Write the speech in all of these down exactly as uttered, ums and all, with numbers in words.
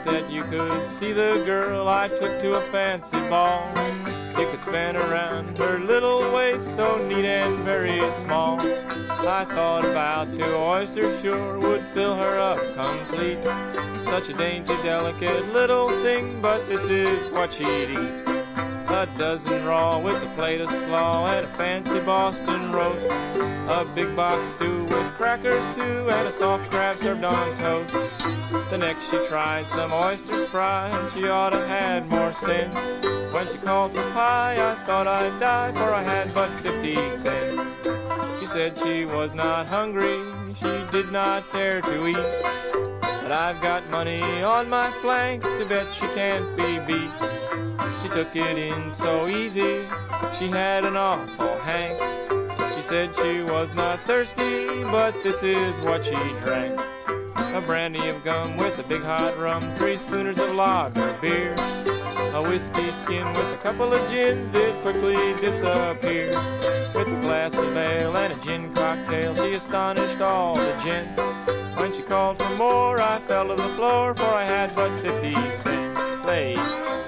that you could see the girl I took to a fancy ball. You could span around her little waist, so neat and very small. I thought about two oysters sure would fill her up complete. Such a dainty, delicate little thing, but this is what she'd eat. A dozen raw with a plate of slaw and a fancy Boston roast. A big box stew with crackers too and a soft crab served on toast. The next she tried some oysters fried, and she ought to had more sense. When she called for pie, I thought I'd die, for I had but fifty cents. She said she was not hungry, she did not care to eat, but I've got money on my flank to bet she can't be beat. She took it in so easy, she had an awful hank. She said she was not thirsty, but this is what she drank. A brandy of gum with a big hot rum, three schooners of lager beer, a whiskey skin with a couple of gins, it quickly disappeared. With a glass of ale and a gin cocktail, she astonished all the gents. When she called for more, I fell to the floor, for I had but fifty cents. Play.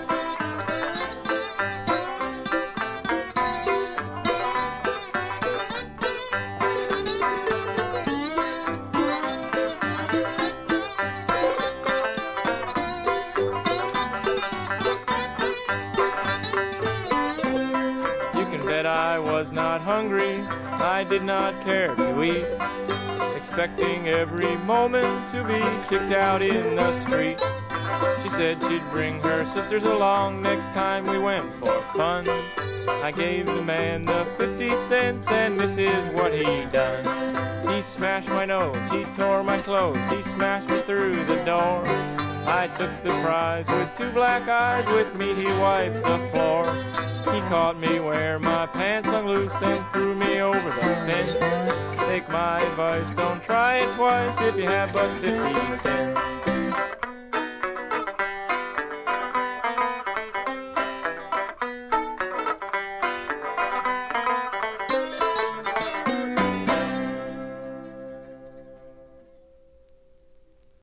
Bet I was not hungry, I did not care to eat, expecting every moment to be kicked out in the street. She said she'd bring her sisters along next time we went for fun. I gave the man the fifty cents, and this is what he done. He smashed my nose, he tore my clothes, he smashed me through the door. I took the prize with two black eyes, with me he wiped the floor. He caught me where my pants hung loose and threw me over the fence. Take my advice, don't try it twice if you have but fifty cents.